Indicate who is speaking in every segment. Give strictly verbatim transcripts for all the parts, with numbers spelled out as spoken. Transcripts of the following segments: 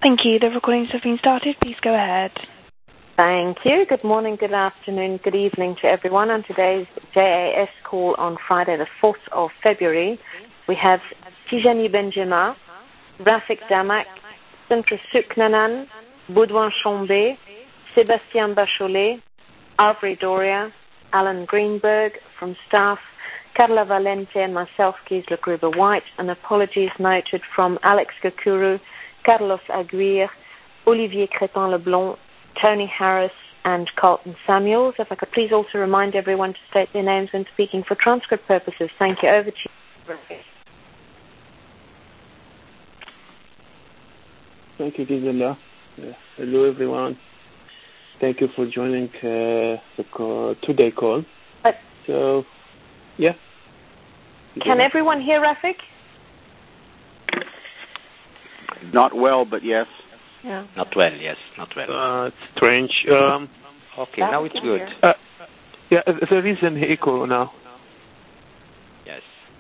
Speaker 1: Thank you. The recordings have been started. Please go ahead.
Speaker 2: Thank you. Good morning, good afternoon, good evening to everyone. On today's J A S call on Friday, the fourth of February, we have Tijani Benjema, Rafik Damak, Sandra Suknanan, Baudouin Chambé, Sébastien Bacholet, Aubrey Doria, Alan Greenberg from staff, Carla Valente and myself, Gisela Gruber-White, and apologies noted from Alex Kakuru, Carlos Aguirre, Olivier Crépin-Leblond, Tony Harris, and Carlton Samuels. If I could please also remind everyone to state their names when speaking for transcript purposes. Thank you. Over to you.
Speaker 3: Thank you, Gisela. Uh, hello, everyone. Thank you for joining uh, the call, today call.
Speaker 2: Uh,
Speaker 3: so, yeah.
Speaker 2: Can everyone hear Rafik?
Speaker 4: Not well, but yes.
Speaker 2: Yeah.
Speaker 5: Not well, yes, not well.
Speaker 3: Uh, it's strange. Um,
Speaker 5: okay, now it's good.
Speaker 3: Uh, yeah, there is an echo now.
Speaker 5: Yes.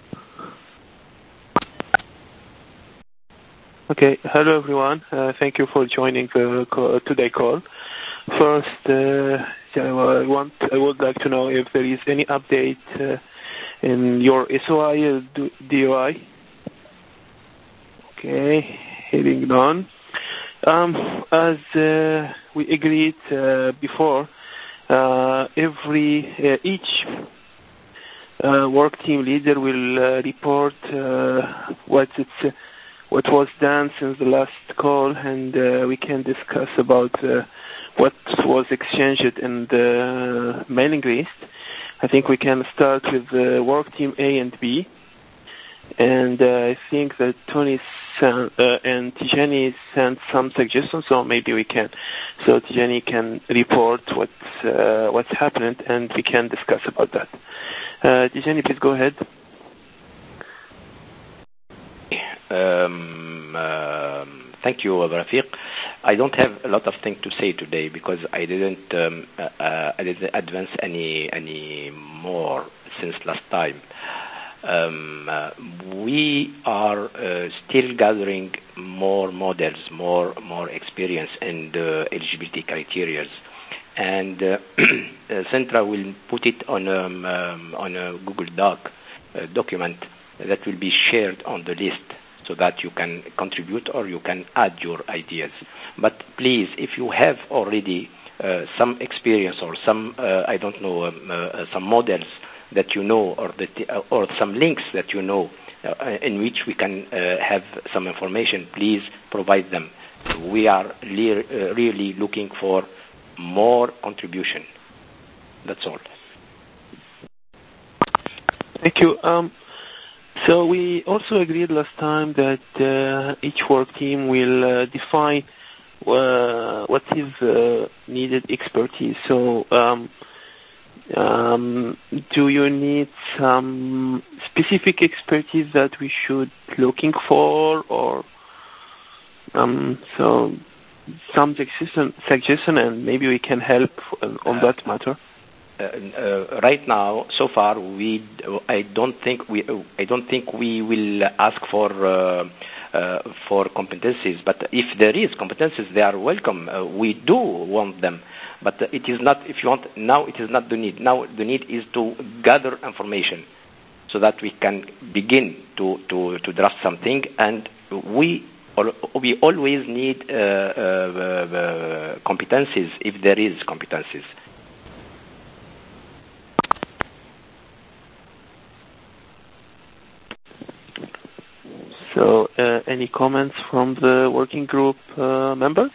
Speaker 3: Okay, hello everyone. Uh, thank you for joining the call, today call. First, uh, I want I would like to know if there is any update uh, in your S O I uh, D O I. Okay, heading on. Um, as uh, we agreed uh, before, uh, every uh, each uh, work team leader will uh, report uh, what it's, uh, what was done since the last call, and uh, we can discuss about uh, what was exchanged in the mailing list. I think we can start with uh, work team A and B. And uh, I think that Tony sent, uh, and Tijani sent some suggestions, so maybe we can. So Tijani can report what's uh, what's happened, and we can discuss about that. Uh, Tijani, please go ahead.
Speaker 5: Um, um, thank you, Rafiq. I don't have a lot of things to say today because I didn't um, uh, I didn't advance any any more since last time. Um, uh, we are uh, still gathering more models, more more experience in the eligibility criteria, and uh, Centra will put it on um, um, on a Google Doc uh, document that will be shared on the list, so that you can contribute or you can add your ideas. But please, if you have already uh, some experience or some uh, I don't know um, uh, some models that you know, or the uh, or some links that you know, uh, in which we can uh, have some information, please provide them. We are le- uh, really looking for more contribution. That's all.
Speaker 3: Thank you. Um, so we also agreed last time that uh, each work team will uh, define uh, what is uh, needed expertise. So um, Um, do you need some specific expertise that we should looking for, or um, so some suggestion, suggestion, and maybe we can help on that matter.
Speaker 5: Uh, uh, right now, so far, we I don't think we I don't think we will ask for uh, uh, for competencies. But if there is competencies, they are welcome. Uh, we do want them, but it is not. If you want now, it is not the need. Now the need is to gather information, so that we can begin to to, to draft something. And we we always need uh, uh, uh, competencies if there is competencies.
Speaker 3: So, uh, any comments from the working group uh, members?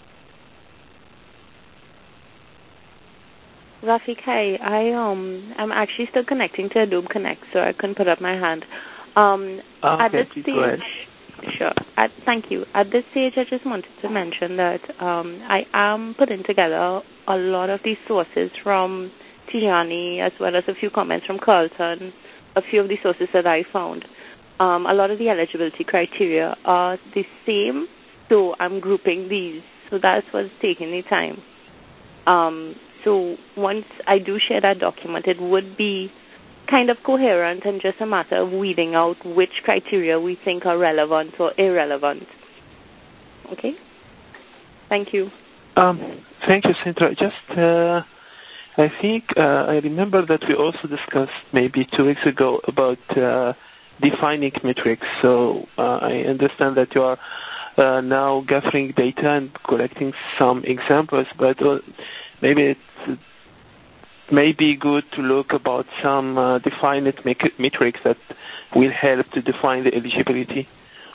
Speaker 6: Rafik, hi. I um, I'm actually still connecting to Adobe Connect, so I couldn't put up my hand. Um,
Speaker 3: oh,
Speaker 6: at
Speaker 3: okay,
Speaker 6: this
Speaker 3: please
Speaker 6: stage,
Speaker 3: go ahead.
Speaker 6: Sure. At, thank you. At this stage, I just wanted to mention that um, I am putting together a lot of these sources from Tijani, as well as a few comments from Carlton, a few of the sources that I found. Um, a lot of the eligibility criteria are the same, so I'm grouping these. So that's what's taking the time. Um, so once I do share that document, it would be kind of coherent and just a matter of weeding out which criteria we think are relevant or irrelevant. Okay? Thank you.
Speaker 3: Um, thank you, Sandra. Just, uh, I think uh, I remember that we also discussed maybe two weeks ago about uh, defining metrics. So uh, I understand that you are uh, now gathering data and collecting some examples, but uh, maybe it's may be good to look about some uh, defined metrics that will help to define the eligibility.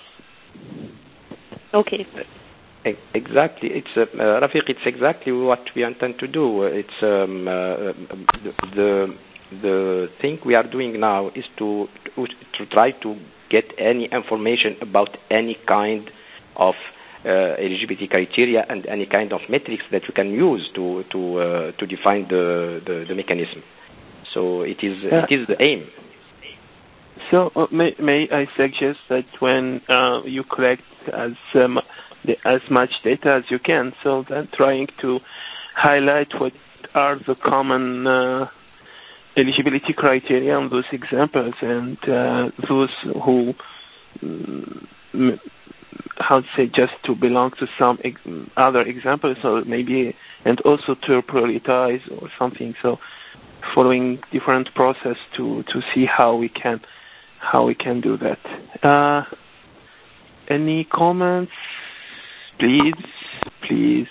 Speaker 6: Okay.
Speaker 5: Exactly. It's uh, uh, Rafiq. It's exactly what we intend to do. It's um, uh, the the thing we are doing now is to, to to try to get any information about any kind of uh, eligibility criteria and any kind of metrics that we can use to to uh, to define the, the, the mechanism. So it is
Speaker 3: yeah.
Speaker 5: it is the aim.
Speaker 3: So uh, may may I suggest that when uh, you collect as um, the, as much data as you can, so then trying to highlight what are the common uh, eligibility criteria on those examples, and uh, those who um, how to say just to belong to some ex- other examples, or maybe and also to prioritize or something. So following different process to to see how we can how we can do that. Uh, any comments, please, please.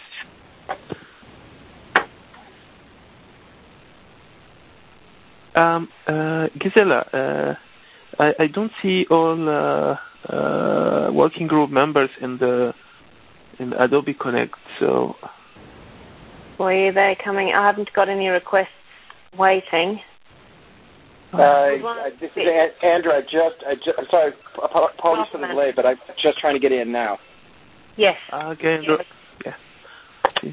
Speaker 3: Um, uh, Gisela, uh, I, I don't see all uh, uh, working group members in the in Adobe Connect. So,
Speaker 2: were they coming? I haven't got any requests waiting.
Speaker 7: Uh, I, this is Andrew. I just, I just, I'm sorry, apologies for the delay, but I'm just trying to get in now.
Speaker 2: Yes.
Speaker 3: Okay, Andrew. Yeah. Please.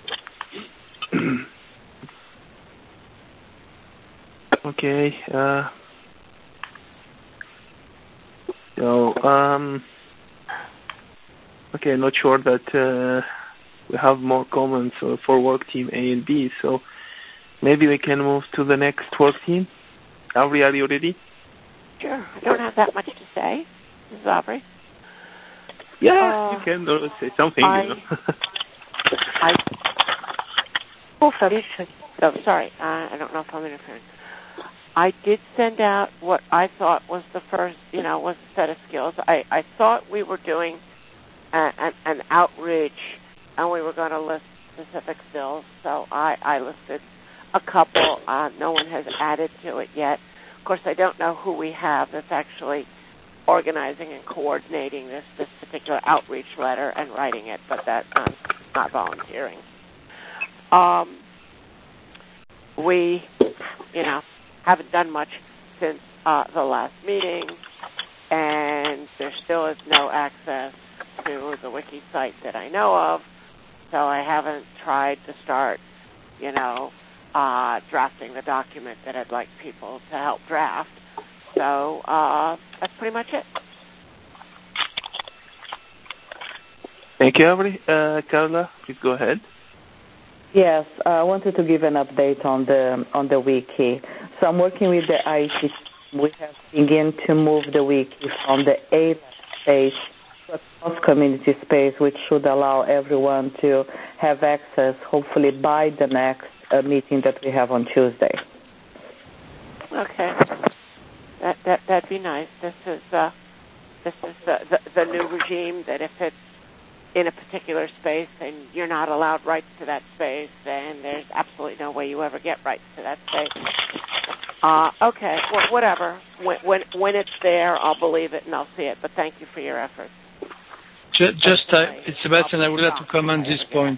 Speaker 3: Okay. Uh, so, um, okay, not sure that uh, we have more comments uh, for work team A and B. So maybe we can move to the next work team. Aubrey, are you ready?
Speaker 8: Sure. I don't have that much to say. This is Aubrey.
Speaker 3: Yeah,
Speaker 8: uh,
Speaker 3: you can uh, say something.
Speaker 8: I,
Speaker 3: you know.
Speaker 8: I,
Speaker 2: oh, sorry.
Speaker 8: oh, sorry. Uh, I don't know if I'm interfering. I did send out what I thought was the first, you know, was a set of skills. I, I thought we were doing a, a, an outreach, and we were going to list specific skills. So I, I listed a couple. Uh, no one has added to it yet. Of course, I don't know who we have that's actually organizing and coordinating this, this particular outreach letter and writing it, but that I'm not volunteering. Um, we, you know, haven't done much since uh, the last meeting, and there still is no access to the wiki site that I know of, so I haven't tried to start, you know, uh, drafting the document that I'd like people to help draft. So uh, that's pretty much it.
Speaker 3: Thank you, Aubrey. Uh, Carla, please go ahead.
Speaker 9: Yes, uh, I wanted to give an update on the on the wiki. So I'm working with the I T. We have begun to move the wiki from the A space to a cross-community space, which should allow everyone to have access, hopefully by the next uh, meeting that we have on Tuesday.
Speaker 8: Okay, that that that'd be nice. This is uh, this is the, the the new regime that if it's in a particular space and you're not allowed rights to that space, then there's absolutely no way you ever get rights to that space. Uh, okay, well, whatever. When, when when it's there, I'll believe it and I'll see it. But thank you for your efforts.
Speaker 10: Just, just uh, it's Sebastian. I would like to comment this point.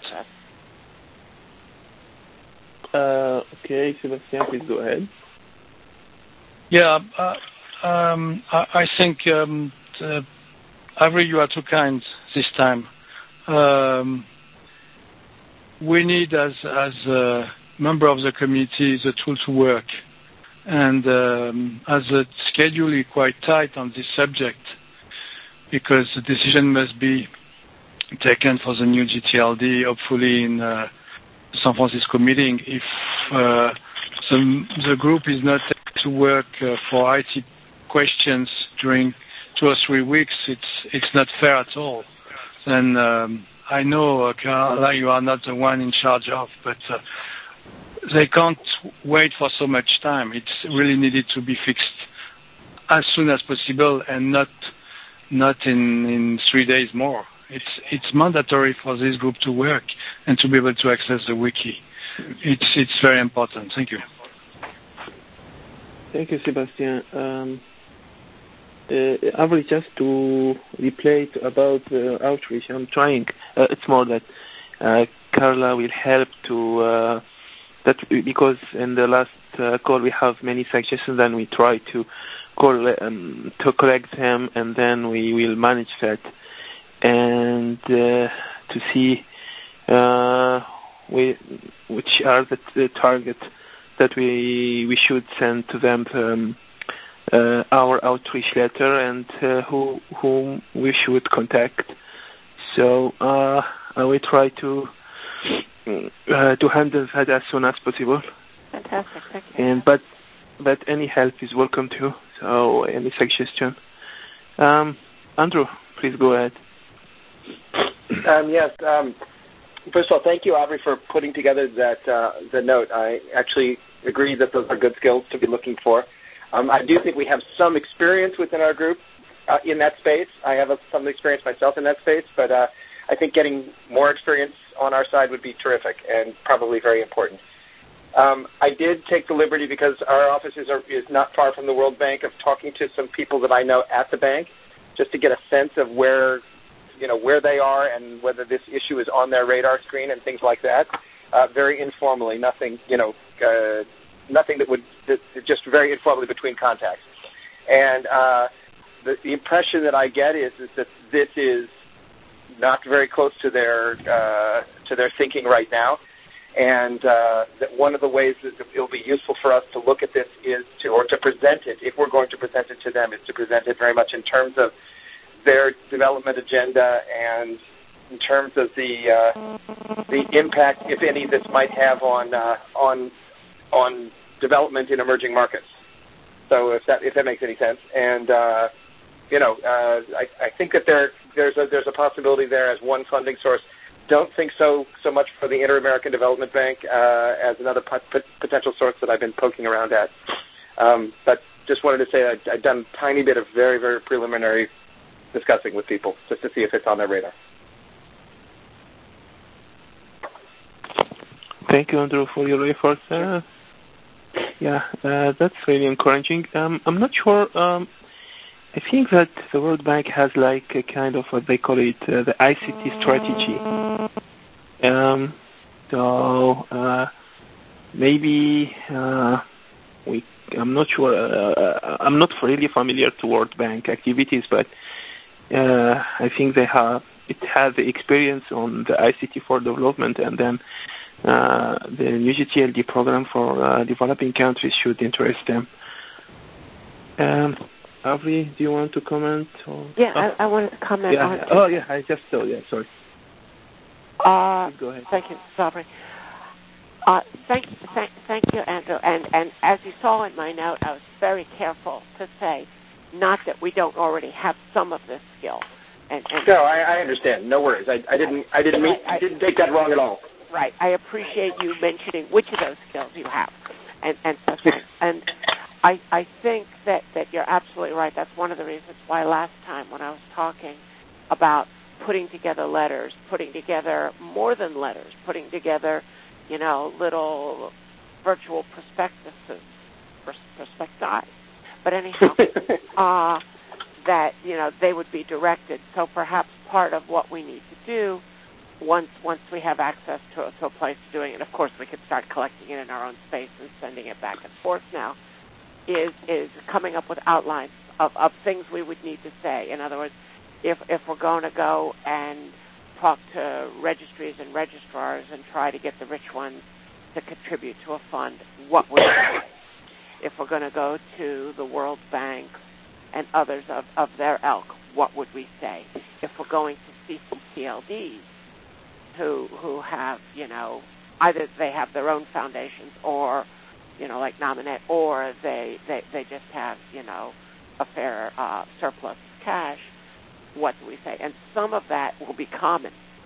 Speaker 3: Uh, okay, Sebastian, please go ahead.
Speaker 10: Yeah, uh, um, I, I think, um, uh, Avery, you are too kind this time. Um, we need, as as a member of the committee, the tool to work. And um, as the schedule is quite tight on this subject, because the decision must be taken for the new G T L D, hopefully in uh, San Francisco meeting. If uh, the, the group is not able to work uh, for I T questions during two or three weeks, it's it's not fair at all. And um, I know, uh, Carla, you are not the one in charge of, but uh, they can't wait for so much time. It's really needed to be fixed as soon as possible, and not not in, in three days more. It's it's mandatory for this group to work and to be able to access the wiki. It's it's very important. Thank you.
Speaker 3: Thank you, Sebastian. Um, uh, Avery, just to replay it about the outreach, I'm trying. Uh, it's more that uh, Carla will help to uh, that because in the last uh, call we have many suggestions, and we try to call um, to collect them, and then we will manage that and uh, to see uh, we, which are the, the targets that we we should send to them um, uh, our outreach letter, and uh, who whom we should contact. So uh, I will try to uh, to handle that as soon as possible.
Speaker 8: Fantastic, thank you.
Speaker 3: And but but any help is welcome too. So any suggestion? Um, Andrew, please go ahead.
Speaker 7: Um, yes. Um, first of all, thank you, Aubrey, for putting together that uh, the note. I actually agree that those are good skills to be looking for. Um, I do think we have some experience within our group uh, in that space. I have a, some experience myself in that space, but uh, I think getting more experience on our side would be terrific and probably very important. Um, I did take the liberty, because our offices are is not far from the World Bank, of talking to some people that I know at the bank, just to get a sense of where, you know, where they are and whether this issue is on their radar screen and things like that. Uh, very informally, nothing, you know, uh, nothing that would that, just very informally between contacts. And uh, the, the impression that I get is is that this is not very close to their uh, to their thinking right now. And uh, that one of the ways that it will be useful for us to look at this is to, or to present it, if we're going to present it to them, is to present it very much in terms of their development agenda and in terms of the uh, the impact, if any, this might have on uh, on on development in emerging markets. So if that if that makes any sense, and uh, you know, uh, I, I think that there there's a there's a possibility there as one funding source. Don't think so so much for the Inter-American Development Bank uh, as another p- potential source that I've been poking around at. Um, but just wanted to say I'd, I've done a tiny bit of very, very preliminary discussing with people just to see if it's on their radar.
Speaker 3: Thank you, Andrew, for your efforts. Uh, yeah, uh, that's really encouraging. Um, I'm not sure. Um, I think that the World Bank has like a kind of what they call it, uh, the I C T strategy. Um, so uh, maybe uh, we. I'm not sure. Uh, I'm not really familiar to World Bank activities, but uh, I think they have. It has the experience on the I C T for development, and then uh, the new G T L D program for uh, developing countries should interest them. Um, Avi, do you want to comment? Or?
Speaker 8: Yeah,
Speaker 3: oh.
Speaker 8: I, I wanted to comment
Speaker 3: yeah.
Speaker 8: on it.
Speaker 3: Oh, yeah, I just saw, yeah, sorry.
Speaker 8: Uh,
Speaker 3: go ahead.
Speaker 8: Thank you, Aubrey. Uh, thank, thank, thank you, Andrew. And, and as you saw in my note, I was very careful to say, not that we don't already have some of this skill. And, and
Speaker 7: no, I, I understand. No worries. I, I didn't. I didn't mean. I, I didn't take that wrong at all.
Speaker 8: Right. I appreciate you mentioning which of those skills you have, and and so thanks. And I, I think that, that you're absolutely right. That's one of the reasons why last time when I was talking about putting together letters, putting together more than letters, putting together, you know, little virtual prospectuses, prospecti. But anyhow, uh, that, you know, they would be directed. So perhaps part of what we need to do once once we have access to, to a place doing it, of course we could start collecting it in our own space and sending it back and forth now, is is coming up with outlines of, of things we would need to say. In other words, if if we're going to go and talk to registries and registrars and try to get the rich ones to contribute to a fund, what would we say? If we're going to go to the World Bank and others of, of their ilk, what would we say? If we're going to C C T L Ds, who who have, you know, either they have their own foundations or, you know, like Nominate, or they, they, they just have, you know, a fair uh, surplus cash, what do we say? And some of that will be common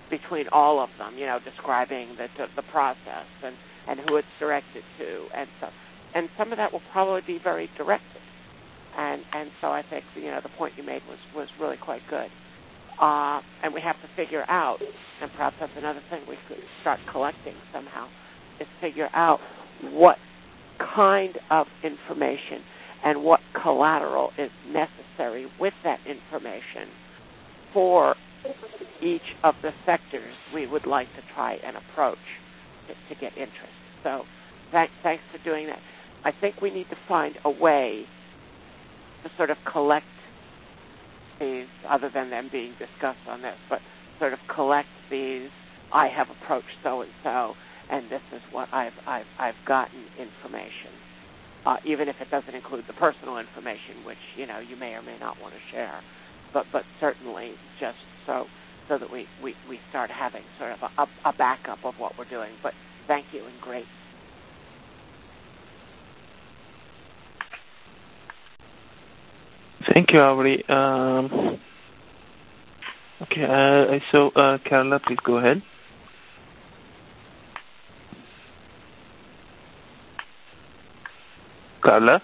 Speaker 8: between all of them, you know, describing the the process and, and who it's directed to and stuff. And some of that will probably be very directed. And and so I think, you know, the point you made was, was really quite good. Uh, and we have to figure out, and perhaps that's another thing we could start collecting somehow, is figure out what kind of information and what collateral is necessary with that information for each of the sectors we would like to try and approach to, to get interest. So th- thanks for doing that. I think we need to find a way to sort of collect these, other than them being discussed on this, but sort of collect these, I have approached so-and-so, and this is what I've, I've, I've gotten information, uh, even if it doesn't include the personal information, which, you know, you may or may not want to share, but but certainly just so so that we, we, we start having sort of a, a backup of what we're doing. But thank you, and great.
Speaker 3: Thank you, Avery. Um, okay, uh, so uh, Carla, please go ahead. Carla?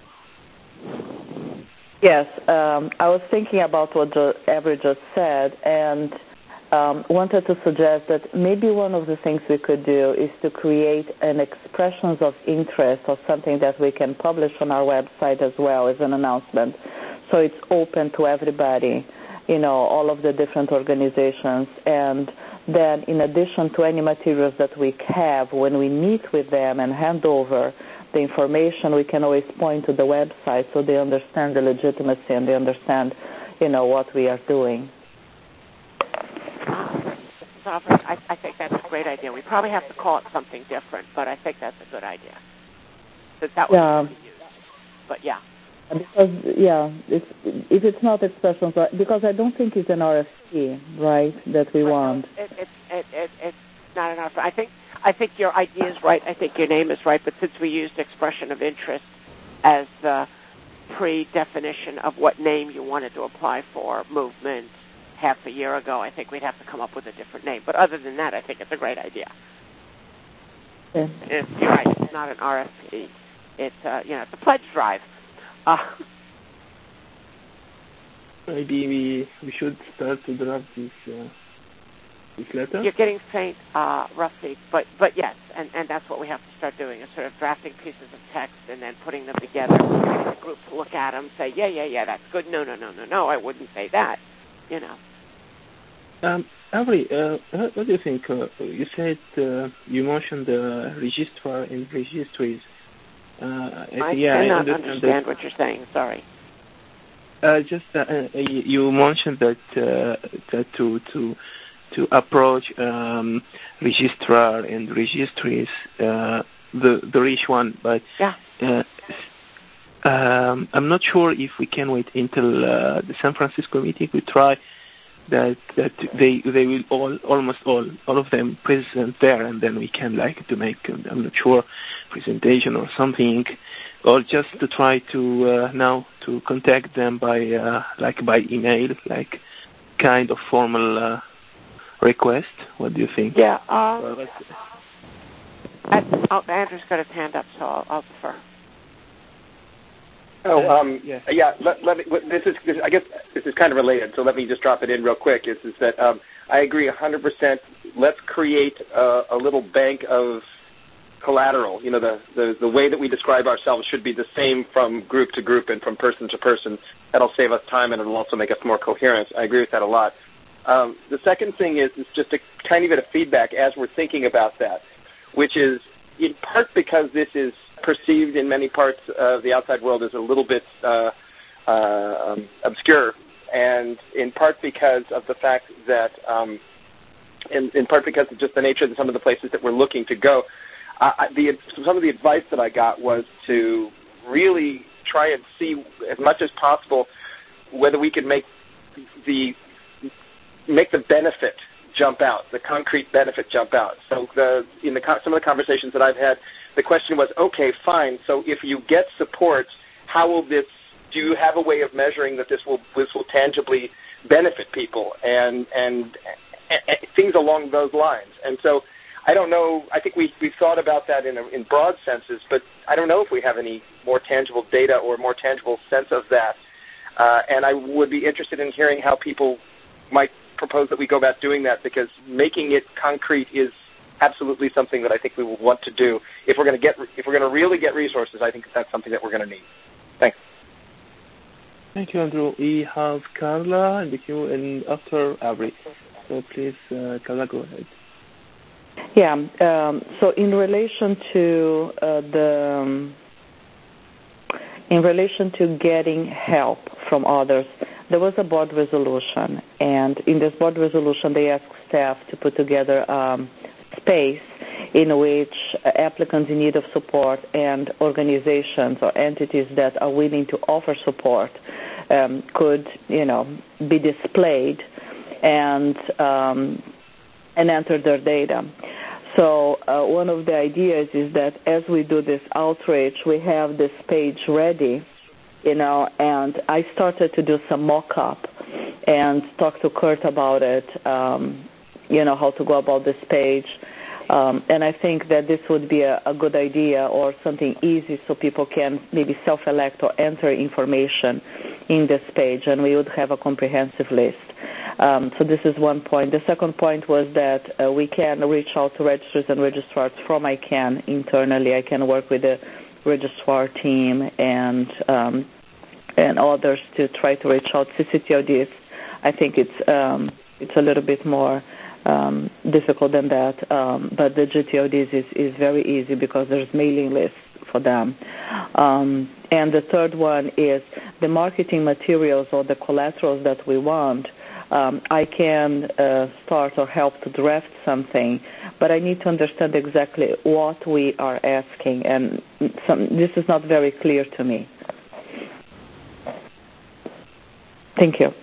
Speaker 9: Yes, um, I was thinking about what Avery just said, and um, wanted to suggest that maybe one of the things we could do is to create an expressions of interest or something that we can publish on our website as well as an announcement. So it's open to everybody, you know, all of the different organizations. And then in addition to any materials that we have, when we meet with them and hand over the information, we can always point to the website so they understand the legitimacy and they understand, you know, what we are doing.
Speaker 8: I, I think that's a great idea. We probably have to call it something different, but I think that's a good idea. That that would
Speaker 9: yeah.
Speaker 8: be used. But yeah.
Speaker 9: Because, yeah, it's, if it's not expressions, because I don't think it's an R F P, right, that we
Speaker 8: right,
Speaker 9: want.
Speaker 8: No, it, it, it, it, it's not an R F P. I think, I think your idea is right. I think your name is right. But since we used expression of interest as the pre-definition of what name you wanted to apply for, movement, half a year ago, I think we'd have to come up with a different name. But other than that, I think it's a great idea.
Speaker 9: Yeah.
Speaker 8: It's, you're right. It's not an R F P. It's, uh, you know, it's a pledge drive. Uh,
Speaker 3: Maybe we we should start to draft this uh, this letter.
Speaker 8: You're getting faint, uh, Rafiq, but but yes, and, and that's what we have to start doing is sort of drafting pieces of text and then putting them together. Getting the group to look at them, say, yeah, yeah, yeah, that's good. No, no, no, no, no, I wouldn't say that. You know.
Speaker 3: Um, Avery, uh, what, what do you think? Uh, you said uh, you mentioned the uh, registrar and registries. Uh,
Speaker 8: I
Speaker 3: yeah,
Speaker 8: cannot
Speaker 3: I
Speaker 8: understand what you're saying. Sorry.
Speaker 3: Uh, just uh, you mentioned that uh, that to to to approach um, registrar and registries, uh, the the rich one, but
Speaker 8: yeah.
Speaker 3: uh, um, I'm not sure if we can wait until uh, the San Francisco meeting. We try that that they they will all almost all all of them present there, and then we can like to make I'm not sure presentation or something, or just to try to uh, now to contact them by uh, like by email, like kind of formal uh, request. What do you think?
Speaker 8: Yeah. Um, well, oh, Andrew's got his hand up, so I'll, I'll defer.
Speaker 7: Oh, um,
Speaker 3: yeah.
Speaker 7: yeah. Let, let me, this is, this, I guess, this is kind of related. So let me just drop it in real quick. Is, is that um, I agree one hundred percent. Let's create a, a little bank of collateral. You know, the, the the way that we describe ourselves should be the same from group to group and from person to person. That'll save us time and it'll also make us more coherent. I agree with that a lot. Um, the second thing is, is just a tiny bit of feedback as we're thinking about that, which is in part because this is perceived in many parts of the outside world as a little bit uh, uh, um, obscure, and in part because of the fact that, um, in, in part because of just the nature of some of the places that we're looking to go. Uh, the, some of the advice that I got was to really try and see as much as possible whether we could make the make the benefit jump out, the concrete benefit jump out. So the, in the some of the conversations that I've had, the question was, okay, fine. So if you get support, how will this? Do you have a way of measuring that this will this will tangibly benefit people? And and things along those lines. And so I don't know, I think we, we've thought about that in, a, in broad senses, but I don't know if we have any more tangible data or more tangible sense of that. Uh, and I would be interested in hearing how people might propose that we go about doing that, because making it concrete is absolutely something that I think we will want to do. If we're going to get, if we're going to really get resources, I think that's something that we're going to need. Thanks.
Speaker 3: Thank you, Andrew. We have Carla in the queue and after Avery. So please, uh, Carla, go ahead.
Speaker 9: Yeah. Um, so in relation to uh, the, um, in relation to getting help from others, there was a board resolution, and in this board resolution, they asked staff to put together um, space in which applicants in need of support and organizations or entities that are willing to offer support um, could, you know, be displayed and um, and enter their data. So uh, one of the ideas is that as we do this outreach, we have this page ready, you know, and I started to do some mock-up and talk to Kurt about it, um, you know, how to go about this page. Um, and I think that this would be a, a good idea or something easy so people can maybe self-elect or enter information in this page, and we would have a comprehensive list. Um, so this is one point. The second point was that uh, we can reach out to registrars and registrars from I CAN internally. I can work with the registrar team and um, and others to try to reach out. C C T O Ds, I think it's um, it's a little bit more um, difficult than that, um, but the G T O Ds is, is very easy because there's mailing lists for them. Um, and the third one is the marketing materials or the collaterals that we want. Um, I can uh, start or help to draft something, but I need to understand exactly what we are asking, and some, this is not very clear to me. Thank you.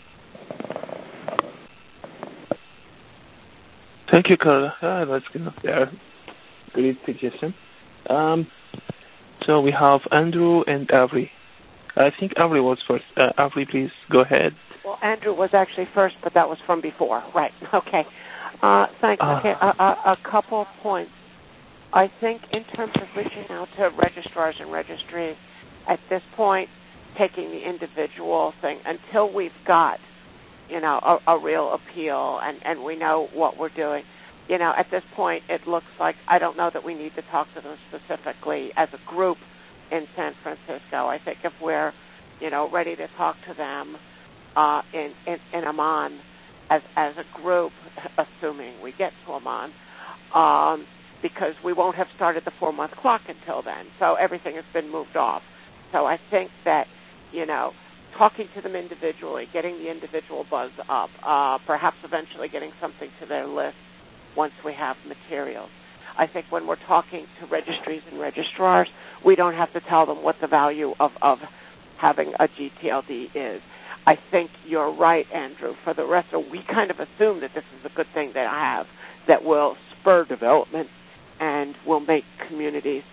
Speaker 3: Thank you, Carla. Ah, that's good enough there. Great suggestion. Um, so we have Andrew and Avery. I think Avery was first. Uh, Avery, please go ahead.
Speaker 8: Well, Andrew was actually first, but that was from before. Right. Okay. Uh, thanks.
Speaker 3: Uh,
Speaker 8: okay. A, a, a couple of points. I think in terms of reaching out to registrars and registries, at this point, taking the individual thing until we've got, you know, a, a real appeal and, and we know what we're doing. You know, at this point, it looks like I don't know that we need to talk to them specifically as a group in San Francisco. I think if we're, you know, ready to talk to them uh, in, in in Amman as as a group, assuming we get to Amman, um, because we won't have started the four-month clock until then. So everything has been moved off. So I think that, you know, talking to them individually, getting the individual buzz up, uh, perhaps eventually getting something to their list once we have materials. I think when we're talking to registries and registrars, we don't have to tell them what the value of, of having a G T L D is. I think you're right, Andrew. For the rest of, we kind of assume that this is a good thing that I have that will spur development and will make communities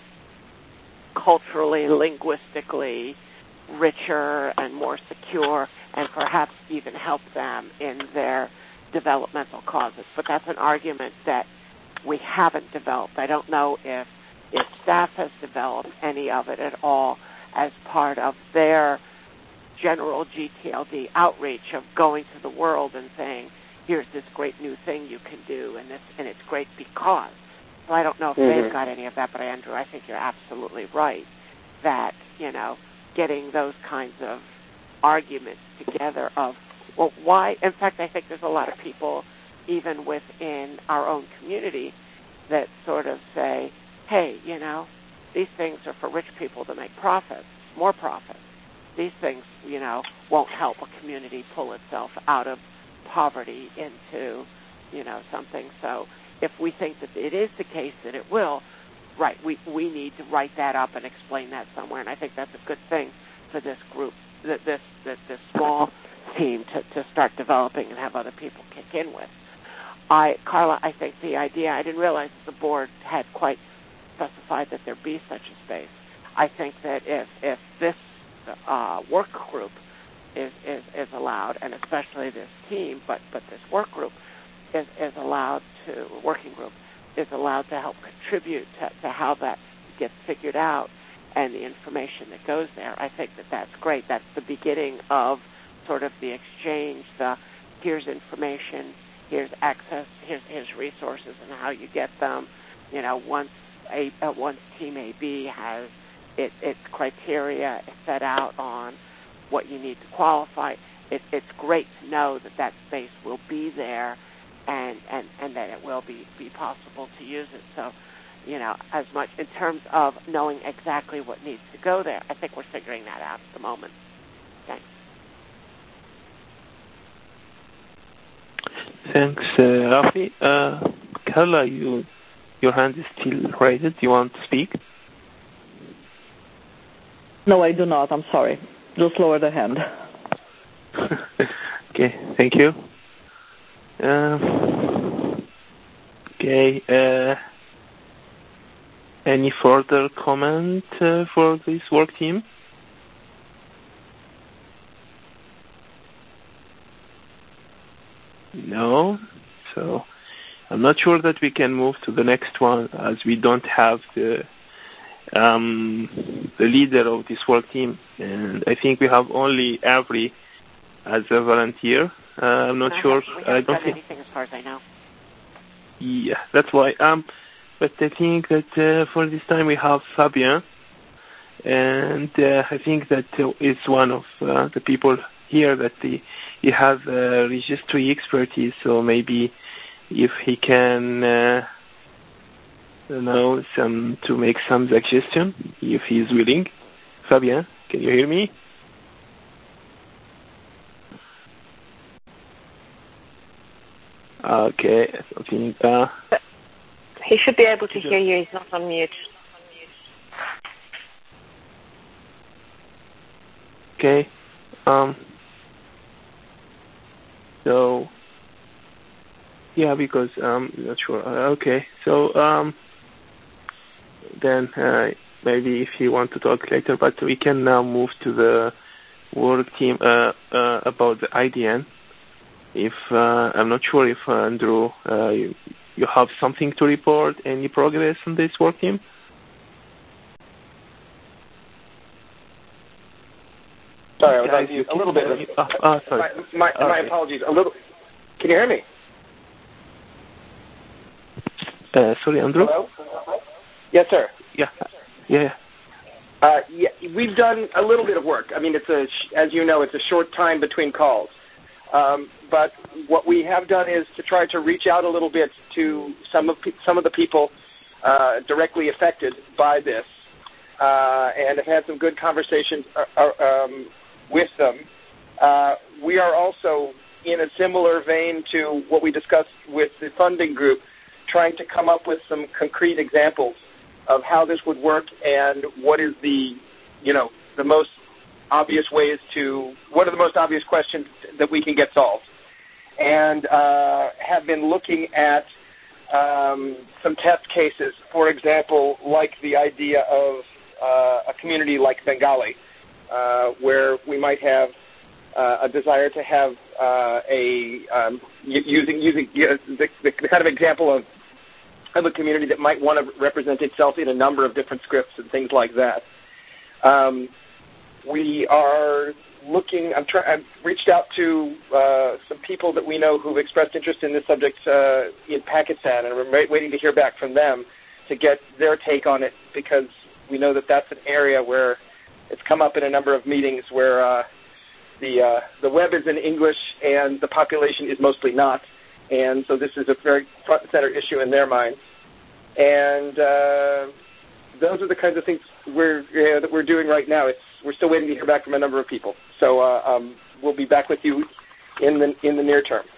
Speaker 8: culturally, linguistically richer and more secure, and perhaps even help them in their developmental causes. But that's an argument that we haven't developed. I don't know if if staff has developed any of it at all as part of their general G T L D outreach of going to the world and saying, here's this great new thing you can do, and this and it's great because. So I don't know if mm-hmm. they've got any of that, but Andrew, I think you're absolutely right that, you know, getting those kinds of arguments together of, well, why? In fact, I think there's a lot of people, even within our own community, that sort of say, hey, you know, these things are for rich people to make profits, more profits. These things, you know, won't help a community pull itself out of poverty into, you know, something. So if we think that it is the case that it will, right, we, we need to write that up and explain that somewhere, and I think that's a good thing for this group, this this, this small team to, to start developing and have other people kick in with. I, Carla, I think the idea, I didn't realize that the board had quite specified that there be such a space. I think that if if this uh, work group is, is, is allowed, and especially this team, but, but this work group, is, is allowed to, working group is allowed to help contribute to, to how that gets figured out and the information that goes there. I think that that's great. That's the beginning of sort of the exchange, the here's information, here's access, here's, here's resources and how you get them. You know, once a uh, once Team A B has it, its criteria set out on what you need to qualify, it, it's great to know that that space will be there and, and, and that it will be, be possible to use it. So, you know, as much in terms of knowing exactly what needs to go there, I think we're figuring that out at the moment. Thanks.
Speaker 3: Thanks, uh, Rafi. Uh, Carla, you, your hand is still raised. Do you want to speak?
Speaker 9: No, I do not. I'm sorry. Just lower the hand.
Speaker 3: Okay, thank you. Uh, okay. Uh, any further comment uh, for this work team? No. So I'm not sure that we can move to the next one as we don't have the um, the leader of this work team, and I think we have only Avery as a volunteer. Uh, I'm not
Speaker 8: I
Speaker 3: sure.
Speaker 8: Have, we
Speaker 3: I
Speaker 8: haven't
Speaker 3: don't
Speaker 8: done
Speaker 3: think.
Speaker 8: anything as far as I know.
Speaker 3: Yeah, that's why. Um, but I think that uh, for this time we have Fabien, and uh, I think that uh, is one of uh, the people here that he, he has uh, registry expertise. So maybe if he can, uh, you know, some to make some suggestion, if he is willing. Fabien, can you hear me? Okay, I think. Uh,
Speaker 2: he should be able to hear you. He's not on mute.
Speaker 3: Okay. Um. So. Yeah, because um, not sure. Uh, okay, so um, then uh, maybe if you want to talk later, but we can now move to the work team uh, uh, about the I D N. If uh, I'm not sure if uh, Andrew, uh, you, you have something to report, any progress on this work team?
Speaker 7: Sorry, I was on mute. A little bit.
Speaker 3: Uh, uh, sorry.
Speaker 7: My, my, my apologies. A little. Can you hear me?
Speaker 3: Uh, sorry, Andrew?
Speaker 7: Hello? Yes, sir.
Speaker 3: Yeah. Yeah.
Speaker 7: Uh, yeah. We've done a little bit of work. I mean, it's a, as you know, it's a short time between calls. Um, but what we have done is to try to reach out a little bit to some of pe- some of the people uh, directly affected by this, uh, and have had some good conversations uh, um, with them. Uh, we are also in a similar vein to what we discussed with the funding group, trying to come up with some concrete examples of how this would work and what is the, you know, the most obvious ways to, what are the most obvious questions that we can get solved. And uh, have been looking at um, some test cases, for example, like the idea of uh, a community like Bengali, uh, where we might have uh, a desire to have uh, a, um, using, using you know, the, the, the kind of example of of a community that might want to represent itself in a number of different scripts and things like that. Um, we are looking, I'm try, I've reached out to uh, some people that we know who've expressed interest in this subject uh, in Pakistan, and we're waiting to hear back from them to get their take on it, because we know that that's an area where it's come up in a number of meetings where uh, the, uh, the web is in English and the population is mostly not. And so this is a very front and center issue in their minds. And uh, those are the kinds of things we're, uh, that we're doing right now. It's, we're still waiting to hear back from a number of people. So uh, um, we'll be back with you in the in the near term.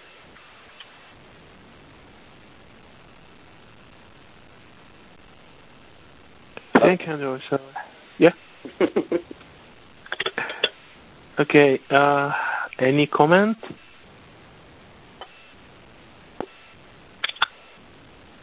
Speaker 3: Thank you, Andrew. So, yeah. Okay. Uh, any comment?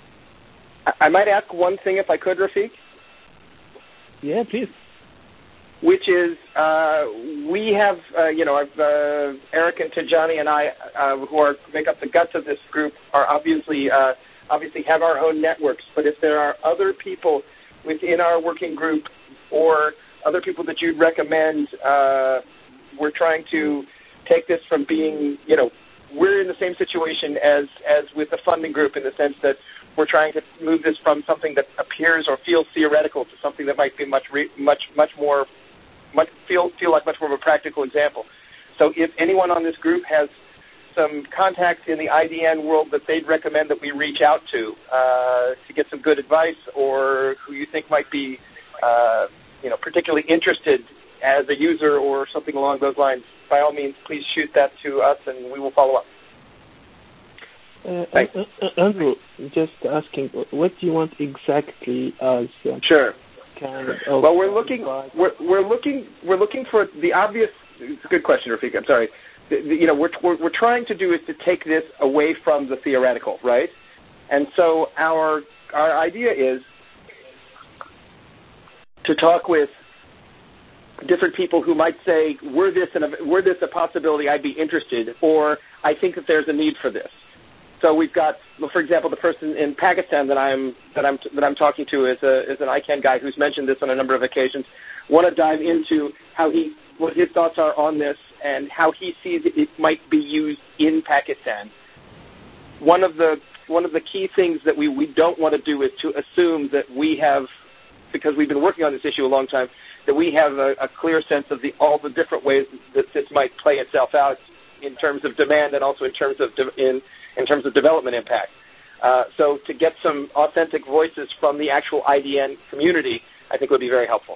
Speaker 7: I might ask one thing if I could, Rafiq.
Speaker 3: Yeah, please.
Speaker 7: which is uh, we have, uh, you know, uh, Eric and Tijani and I, uh, who are make up the guts of this group, are obviously uh, obviously have our own networks. But if there are other people within our working group or other people that you'd recommend, uh, we're trying to take this from being, you know, we're in the same situation as, as with the funding group in the sense that we're trying to move this from something that appears or feels theoretical to something that might be much, re- much, much more, much feel feel like much more of a practical example. So if anyone on this group has some contacts in the I D N world that they'd recommend that we reach out to uh, to get some good advice, or who you think might be, uh, you know, particularly interested as a user or something along those lines, by all means, please shoot that to us and we will follow up.
Speaker 3: Uh, uh, Andrew, just asking, what do you want exactly as uh,
Speaker 7: sure.
Speaker 3: kind of
Speaker 7: well, we're looking, we're, we're looking, we're looking for the obvious. It's a good question, Rafik. I'm sorry. The, the, you know, we're, we're we're trying to do is to take this away from the theoretical, right? And so our our idea is to talk with different people who might say, were this, an, were this a possibility, I'd be interested, or I think that there's a need for this. So we've got, for example, the person in Pakistan that I'm that I'm that I'm talking to is a is an I CANN guy who's mentioned this on a number of occasions. Want to dive into how he what his thoughts are on this and how he sees it might be used in Pakistan. One of the one of the key things that we, we don't want to do is to assume that we have, because we've been working on this issue a long time, that we have a, a clear sense of the all the different ways that this might play itself out in terms of demand and also in terms of de- in in terms of development impact. Uh, so to get some authentic voices from the actual I D N community, I think would be very helpful.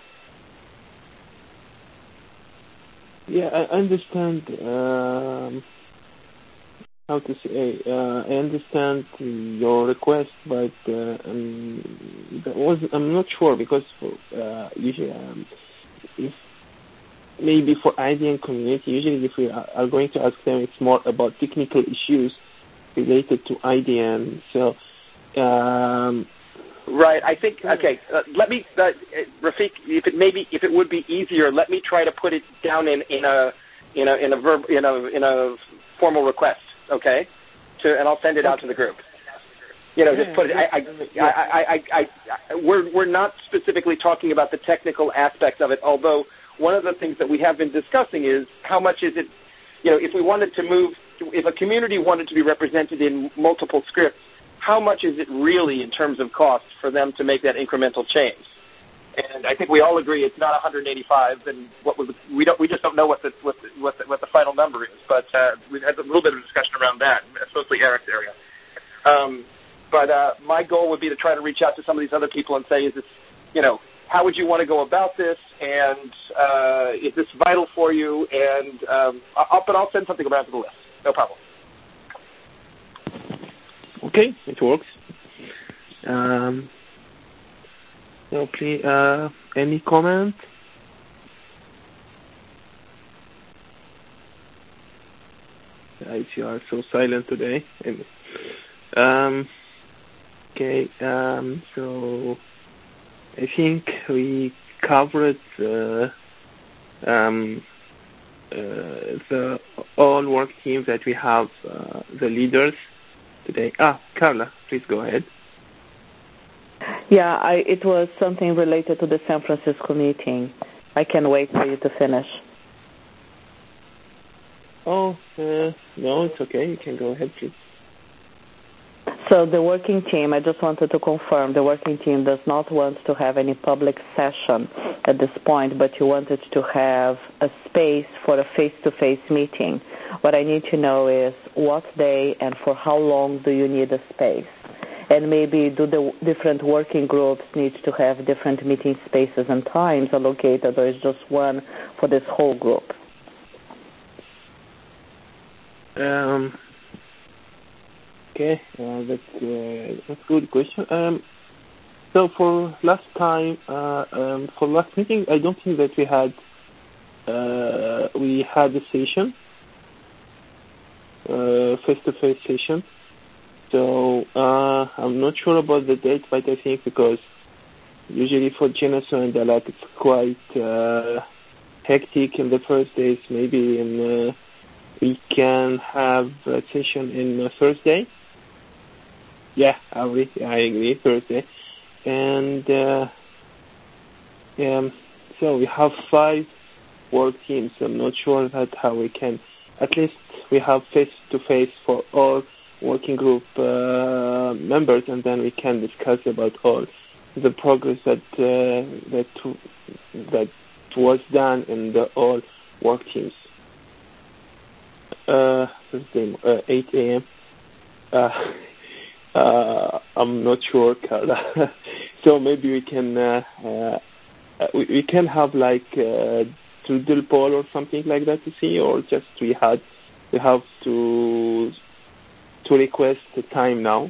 Speaker 3: Yeah, I understand um, how to say. Uh, I understand your request, but uh, um, that was, I'm not sure because uh, usually, um, if maybe for I D N community, usually if we are going to ask them, it's more about technical issues related to I D N. So, um,
Speaker 7: right. I think okay. Uh, let me, uh, Rafik, if it maybe if it would be easier, let me try to put it down in, in a in a in a verb in a in a formal request. Okay, to and I'll send it okay. out to the group. You know, yeah, just put it. I, I, yeah. I, I, I, I, we're we're not specifically talking about the technical aspects of it. Although one of the things that we have been discussing is how much is it. You know, if we wanted to move. If a community wanted to be represented in multiple scripts, how much is it really in terms of cost for them to make that incremental change? And I think we all agree it's not one hundred eighty-five, and what was, we don't we just don't know what the what the, what the, what the final number is. But uh, we've had a little bit of discussion around that, especially Eric's area. Um, but uh, my goal would be to try to reach out to some of these other people and say, is this, you know, how would you want to go about this, and uh, is this vital for you? And um, I'll, but I'll send something around to the list. No problem.
Speaker 3: Okay, it works. Um, okay, uh, any comment? I see you are so silent today. Um, okay, um, so I think we covered uh, um, Uh, the all work team that we have, uh, the leaders today. Ah, Carla, please go ahead.
Speaker 9: Yeah, I, it was something related to the San Francisco meeting. I can wait for you to finish.
Speaker 3: Oh, uh, no, it's okay. You can go ahead, please.
Speaker 9: So the working team, I just wanted to confirm, the working team does not want to have any public session at this point, but you wanted to have a space for a face-to-face meeting. What I need to know is what day and for how long do you need a space? And maybe do the different working groups need to have different meeting spaces and times allocated, or is just one for this whole group?
Speaker 3: Um... Okay, uh, that's, uh, that's a good question. Um, so for last time, uh, um, for last meeting, I don't think that we had uh, we had a session, uh, face-to-face session. So uh, I'm not sure about the date, but I think because usually for Geneso and Dalat, it's quite uh, hectic in the first days. Maybe in, uh, we can have a session in uh, Thursday. Yeah, I agree. I agree. Thursday, and uh, um, so we have five work teams. I'm not sure that how we can. At least we have face-to-face for all working group uh, members, and then we can discuss about all the progress that uh, that that was done in the all work teams. Uh, Thursday, uh, eight a.m. Uh, uh, I'm not sure, Carla. So maybe we can uh, uh, we, we can have like uh, doodle poll or something like that to see, or just we had we have to to request the time now.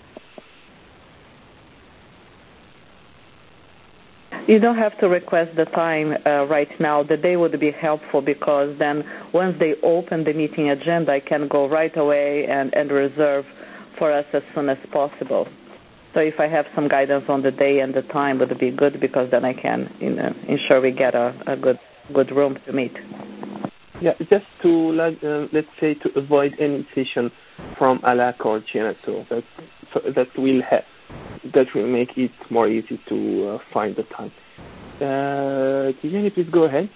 Speaker 9: You don't have to request the time uh, right now. The day would be helpful because then once they open the meeting agenda, I can go right away and, and reserve for us as soon as possible. So if I have some guidance on the day and the time, it would be good because then I can you know, ensure we get a, a good good room to meet.
Speaker 3: Yeah, just to uh, let's say to avoid any session from Alak or Geneso, that that will have. That will make it more easy to uh, find the time. Uh, Tijani, please go ahead.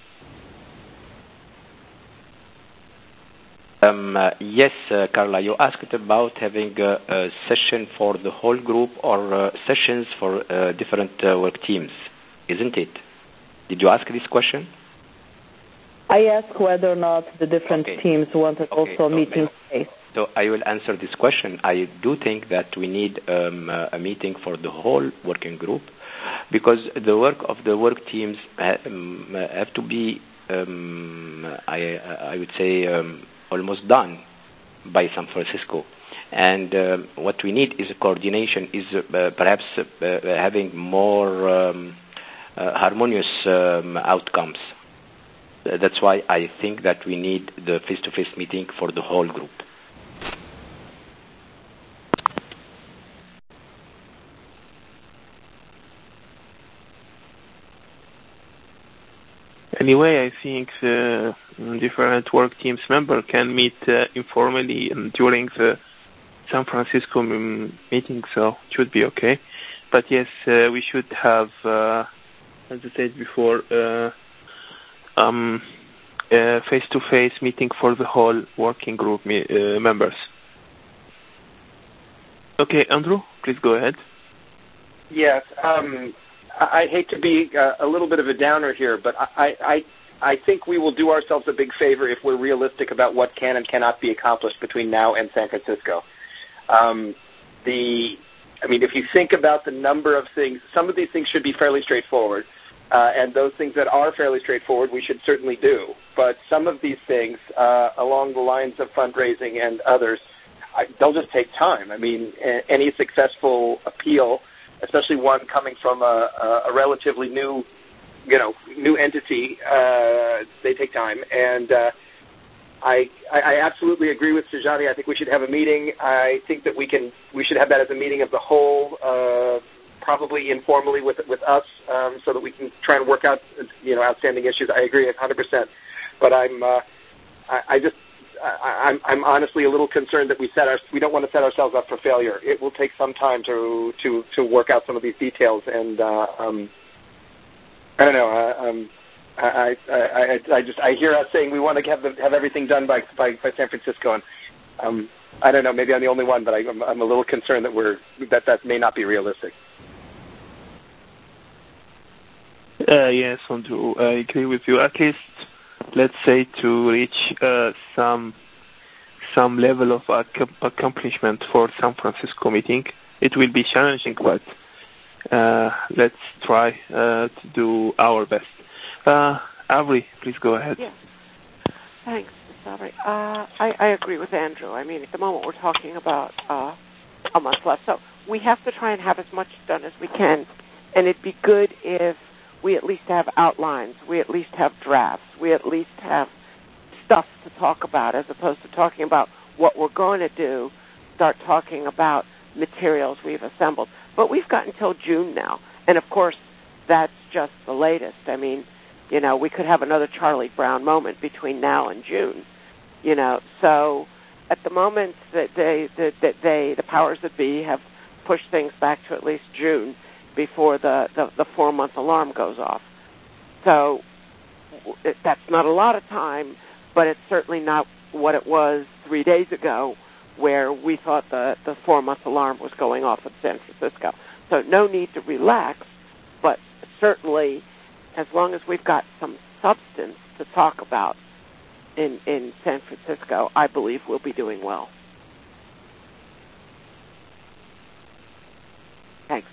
Speaker 5: Um, uh, yes, uh, Carla, you asked about having a, a session for the whole group or uh, sessions for uh, different uh, work teams, isn't it? Did you ask this question?
Speaker 9: I asked whether or not the different
Speaker 5: okay.
Speaker 9: teams wanted
Speaker 5: okay.
Speaker 9: also
Speaker 5: so
Speaker 9: meeting space.
Speaker 5: So I will answer this question. I do think that we need um, a meeting for the whole working group because the work of the work teams um, have to be, um, I, I would say, um, almost done by San Francisco. And um, what we need is a coordination, is uh, perhaps uh, having more um, uh, harmonious um, outcomes. That's why I think that we need the face-to-face meeting for the whole group.
Speaker 3: Anyway, I think the different work teams member can meet uh, informally during the San Francisco meeting, so it should be okay. But yes, uh, we should have, uh, as I said before, uh, um, a face-to-face meeting for the whole working group me- uh, members. Okay, Andrew, please go ahead.
Speaker 7: Yes. Um, I hate to be uh, a little bit of a downer here, but I, I I think we will do ourselves a big favor if we're realistic about what can and cannot be accomplished between now and San Francisco. Um, the I mean, if you think about the number of things, some of these things should be fairly straightforward, uh, and those things that are fairly straightforward we should certainly do. But some of these things, uh, along the lines of fundraising and others, I, they'll just take time. I mean, a, any successful appeal, especially one coming from a, a relatively new, you know, new entity, uh, they take time. And uh, I, I absolutely agree with Tijani. I think we should have a meeting. I think that we can, we should have that as a meeting of the whole, uh, probably informally with with us, um, so that we can try and work out, you know, outstanding issues. I agree one hundred percent. But I'm, uh, I, I just. I, I'm, I'm honestly a little concerned that we set our, we don't want to set ourselves up for failure. It will take some time to to, to work out some of these details, and uh, um, I don't know. Uh, um, I, I, I, I just I hear us saying we want to have the, have everything done by, by, by San Francisco, and um, I don't know. Maybe I'm the only one, but I, I'm, I'm a little concerned that we're that that may not be realistic.
Speaker 3: Uh, yes, Andrew, I agree with you. At least, let's say, to reach uh, some some level of ac- accomplishment for San Francisco meeting. It will be challenging, but uh, let's try uh, to do our best. Uh, Avery, please go ahead.
Speaker 8: Yeah. Thanks, Sabri. Uh, I, I agree with Andrew. I mean, at the moment we're talking about uh, a month left, so we have to try and have as much done as we can, and it'd be good if we at least have outlines, we at least have drafts, we at least have stuff to talk about, as opposed to talking about what we're going to do, start talking about materials we've assembled. But we've got until June now, And, of course, that's just the latest. I mean, you know, we could have another Charlie Brown moment between now and June, you know. So at the moment that they, that, that they, the powers that be have pushed things back to at least June before the, the, the four-month alarm goes off. So it, that's not a lot of time, but it's certainly not what it was three days ago where we thought the, the four-month alarm was going off in San Francisco. So no need to relax, but certainly as long as we've got some substance to talk about in, in San Francisco, I believe we'll be doing well. Thanks.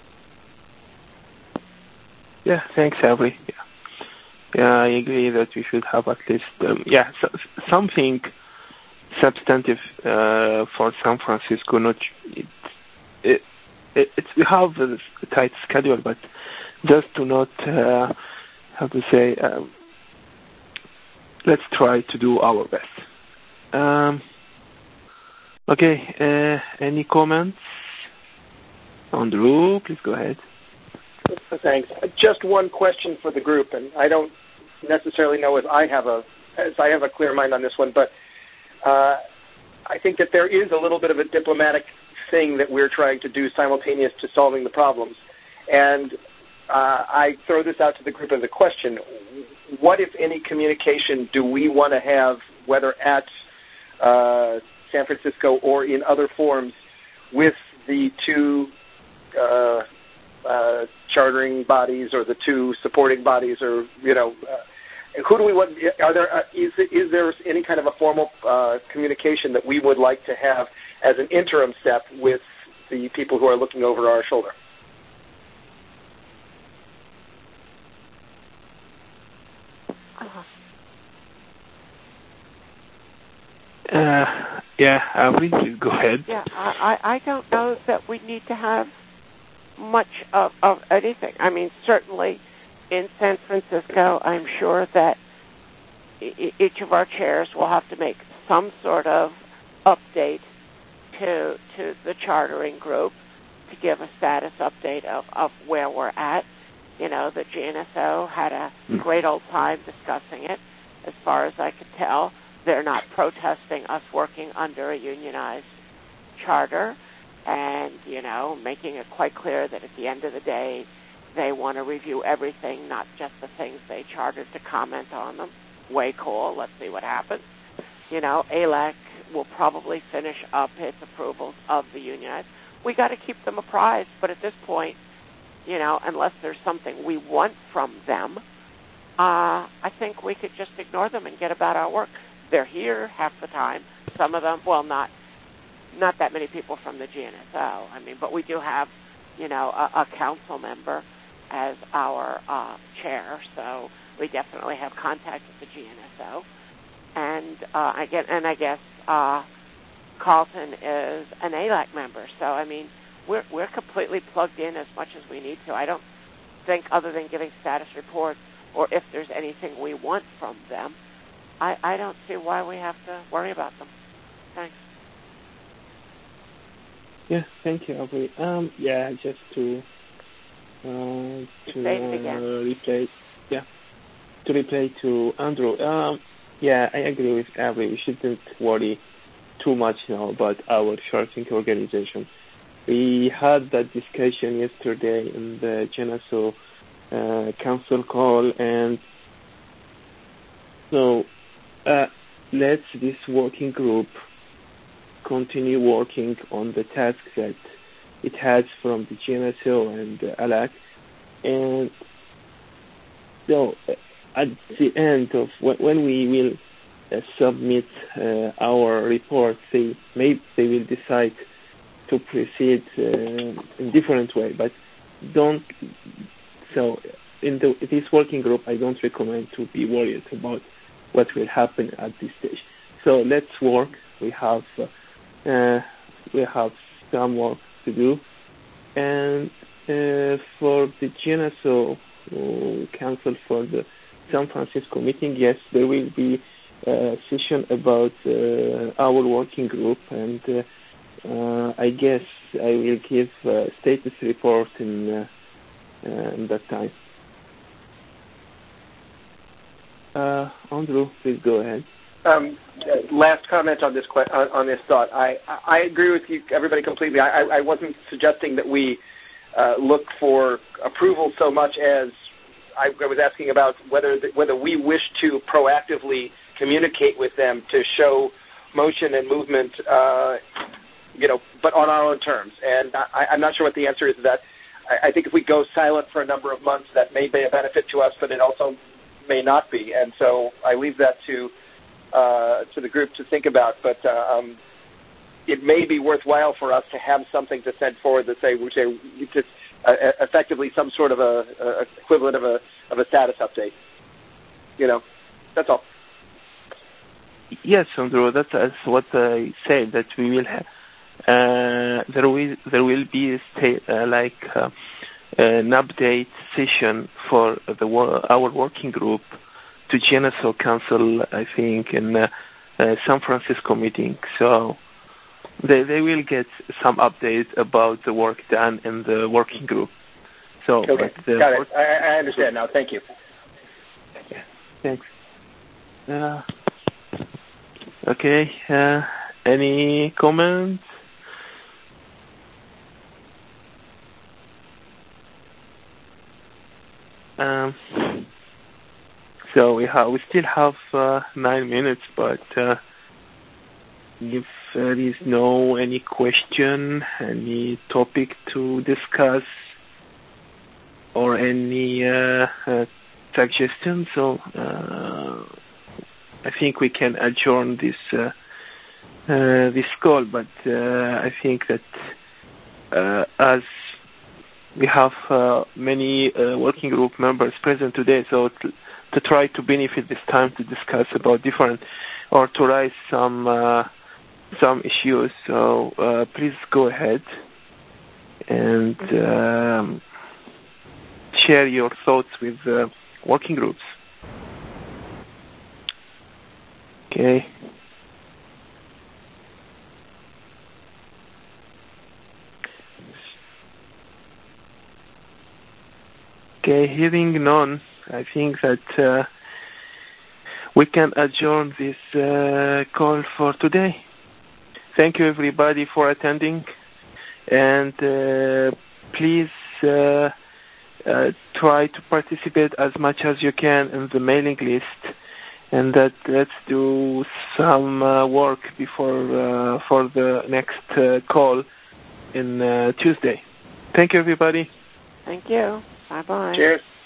Speaker 3: Yeah, thanks, Avery. Yeah. yeah, I agree that we should have at least, um, yeah, so, something substantive uh, for San Francisco. Not it, it, it, it's we have a tight schedule, but just to not uh, how to say. Um, let's try to do our best. Um, okay. Uh, any comments? Andrew, please go ahead.
Speaker 7: Thanks. Just one question for the group, and I don't necessarily know if I have a as I have a clear mind on this one, but uh, I think that there is a little bit of a diplomatic thing that we're trying to do simultaneous to solving the problems. And uh, I throw this out to the group as a question. What, if any, communication do we want to have, whether at uh, San Francisco or in other forms, with the two uh, uh, chartering bodies or the two supporting bodies, or, you know, uh, who do we want? Are there uh, is is there any kind of a formal uh, communication that we would like to have as an interim step with the people who are looking over our shoulder?
Speaker 3: Uh, yeah, Avery, please go ahead.
Speaker 8: Yeah, I, I don't know that we need to have much of, of anything. I mean, certainly in San Francisco, I'm sure that e- each of our chairs will have to make some sort of update to to the chartering group to give a status update of, of where we're at. You know, the G N S O had a great old time discussing it. As far as I could tell, they're not protesting us working under a unionized charter, and, you know, making it quite clear that at the end of the day, they want to review everything, not just the things they chartered to comment on them. Way cool. Let's see what happens. You know, A L E C will probably finish up its approvals of the unionized. We got to keep them apprised, but at this point, you know, unless there's something we want from them, uh, I think we could just ignore them and get about our work. They're here half the time. Some of them, well, not not that many people from the G N S O. I mean, but we do have, you know, a, a council member as our uh, chair, so we definitely have contact with the G N S O. And uh, I get, and I guess uh, Carlton is an A L A C member. So I mean, we're we're completely plugged in as much as we need to. I don't think, other than giving status reports, or if there's anything we want from them, I, I don't see why we have to worry about them. Thanks.
Speaker 3: Yeah, thank you, Avery. Um, yeah, just to uh, to uh, replay, yeah, to replay to Andrew. Um, yeah, I agree with Avery. We shouldn't worry too much now about our chartering organization. We had that discussion yesterday in the G N S O uh, council call, and so uh, let this working group continue working on the tasks that it has from the G N S O and the A L A C. And so at the end of when we will uh, submit uh, our report, they maybe they will decide to proceed uh, in different way. But don't so in the, this working group, I don't recommend to be worried about what will happen at this stage. So let's work. We have uh, uh, we have some work to do, and uh, for the G N S O uh, Council for the San Francisco meeting, yes, there will be a session about uh, our working group, and uh, uh, I guess I will give a status report in uh, uh, in that time. Uh, Andrew, please go ahead.
Speaker 7: Um, last comment on this que- on, on this thought. I, I agree with you, everybody, completely. I, I wasn't suggesting that we uh, look for approval so much as I, I was asking about whether the, whether we wish to proactively communicate with them to show motion and movement, uh, you know, but on our own terms. And I, I'm not sure what the answer is to that. I, I think if we go silent for a number of months, that may be a benefit to us, but it also may not be. And so I leave that to uh, to the group to think about. But uh, um, it may be worthwhile for us to have something to send forward that say, we say just, uh, effectively some sort of a, a equivalent of a of a status update. You know, that's all.
Speaker 3: Yes, Andrew, that's, that's what I said, that we will have, uh, there will there will be a sta- uh, like uh, an update session for the our working group to Geneseo Council, I think, in uh, uh, San Francisco meeting. So they they will get some update about the work done in the working group. So
Speaker 7: okay,
Speaker 3: but
Speaker 7: got it. I, I understand now. Thank you.
Speaker 3: Yeah, thanks. Uh, Okay, uh, any comments? Um, so we have, we still have uh, nine minutes, but uh, if there is no any question, any topic to discuss, or any uh, uh, suggestions, so uh, I think we can adjourn this uh, uh, this call, but uh, I think that uh, as we have uh, many uh, working group members present today, so to, to try to benefit this time to discuss about different or to raise some uh, some issues. So uh, please go ahead and um, share your thoughts with uh, working groups. Okay. Okay, hearing none, I think that uh, we can adjourn this uh, call for today. Thank you, everybody, for attending, and uh, please uh, uh, try to participate as much as you can in the mailing list. And that let's do some uh, work before uh, for the next uh, call in uh, Tuesday. Thank you, everybody.
Speaker 8: Thank you. Bye-bye.
Speaker 7: Cheers.